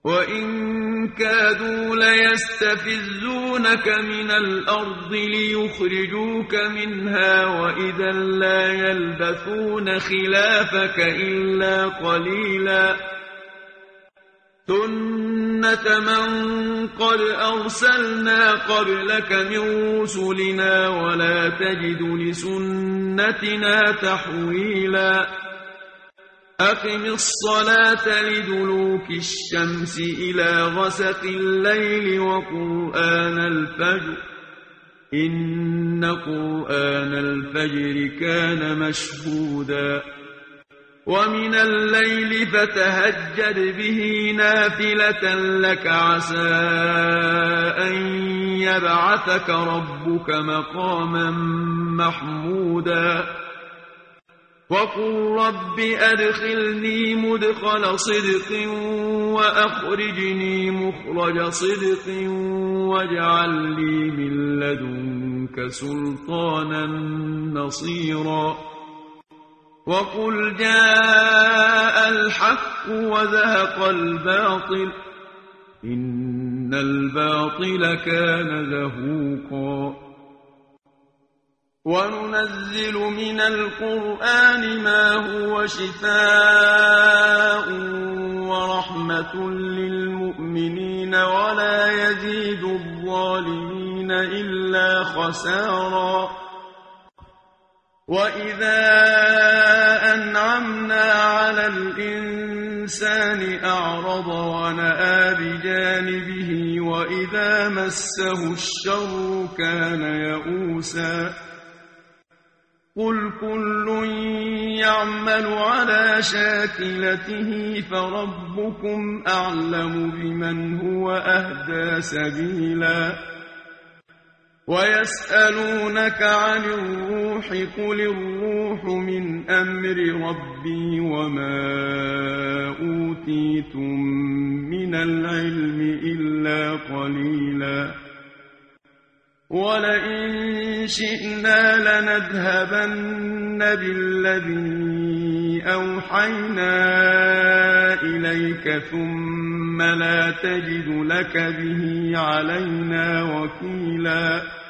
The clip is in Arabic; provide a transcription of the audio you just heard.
وإن كادوا ليستفزونك من الأرض ليخرجوك منها وإذا لا يلبثون خلافك إلا قليلا سنة من قد أرسلنا قبلك من رسلنا ولا تجد لسنتنا تحويلا أقم الصلاة لدلوك الشمس إلى غسق الليل وقرآن الفجر إن قرآن الفجر كان مشهودا ومن الليل فتهجد به نافلة لك عسى أن يبعثك ربك مقاما محمودا وقل رب أدخلني مدخل صدق وأخرجني مخرج صدق واجعل لي من لدنك سلطانا نصيرا وقل جاء الحق وزهق الباطل إن الباطل كان زهوقا وننزل من القرآن ما هو شفاء ورحمة للمؤمنين ولا يزيد الظالمين إلا خسارا وإذا أنعمنا على الإنسان أعرض ونأى بجانبه وإذا مسه الشر كان يئوسا قل كل يعمل على شاكلته فربكم أعلم بمن هو أهدى سبيلا ويسألونك عن الروح قل الروح من أمر ربي وما أوتيتم من العلم إلا قليلا ولئن شئنا لنذهبن بالذي أوحينا إليك ثم لا تجد لك به علينا وكيلا